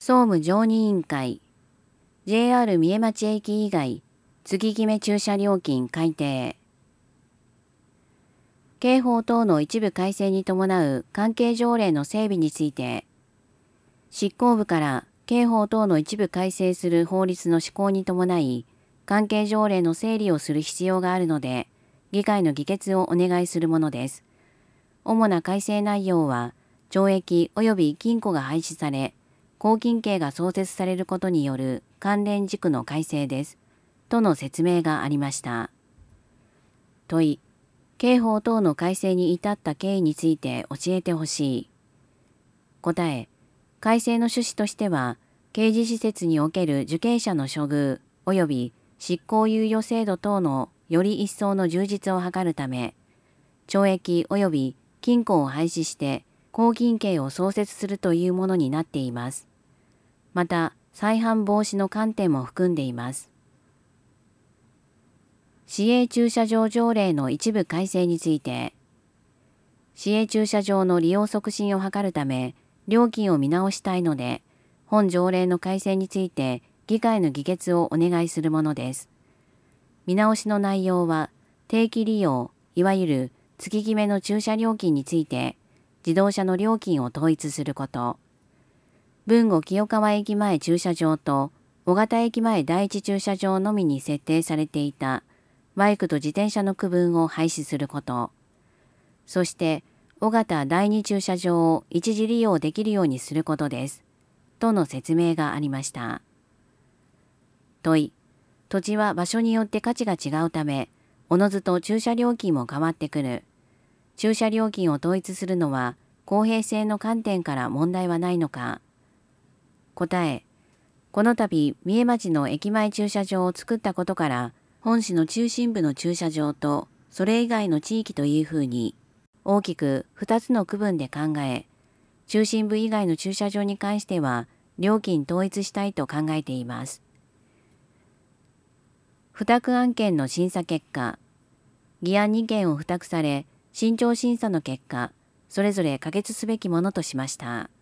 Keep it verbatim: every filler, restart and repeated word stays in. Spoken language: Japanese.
総務常任委員会 ジェイアール 三重町駅以外月決め駐車料金改定。刑法等の一部改正に伴う関係条例の整備について、執行部から刑法等の一部改正する法律の施行に伴い、関係条例の整理をする必要があるので、議会の議決をお願いするものです。主な改正内容は、懲役及び禁錮が廃止され、拘禁刑が創設されることによる関連軸の改正です。との説明がありました。問い、刑法等の改正に至った経緯について教えてほしい。答え、改正の趣旨としては、刑事施設における受刑者の処遇及び執行猶予制度等のより一層の充実を図るため、懲役及び禁錮を廃止して拘禁刑を創設するというものになっています。また、再犯防止の観点も含んでいます。市営駐車場条例の一部改正について、市営駐車場の利用促進を図るため、料金を見直したいので、本条例の改正について議会の議決をお願いするものです。見直しの内容は、定期利用、いわゆる月決めの駐車料金について、自動車の料金を統一すること、豊後清川駅前駐車場と小形駅前第一駐車場のみに設定されていたバイクと自転車の区分を廃止すること、そして小形第二駐車場を一時利用できるようにすることです。との説明がありました。問い、土地は場所によって価値が違うため、おのずと駐車料金も変わってくる。駐車料金を統一するのは公平性の観点から問題はないのか。答え、この度三重町の駅前駐車場を作ったことから、本市の中心部の駐車場とそれ以外の地域というふうに大きくふたつの区分で考え、中心部以外の駐車場に関しては料金統一したいと考えています。付託案件の審査結果、議案にけんを付託され、慎重審査の結果、それぞれ可決すべきものとしました。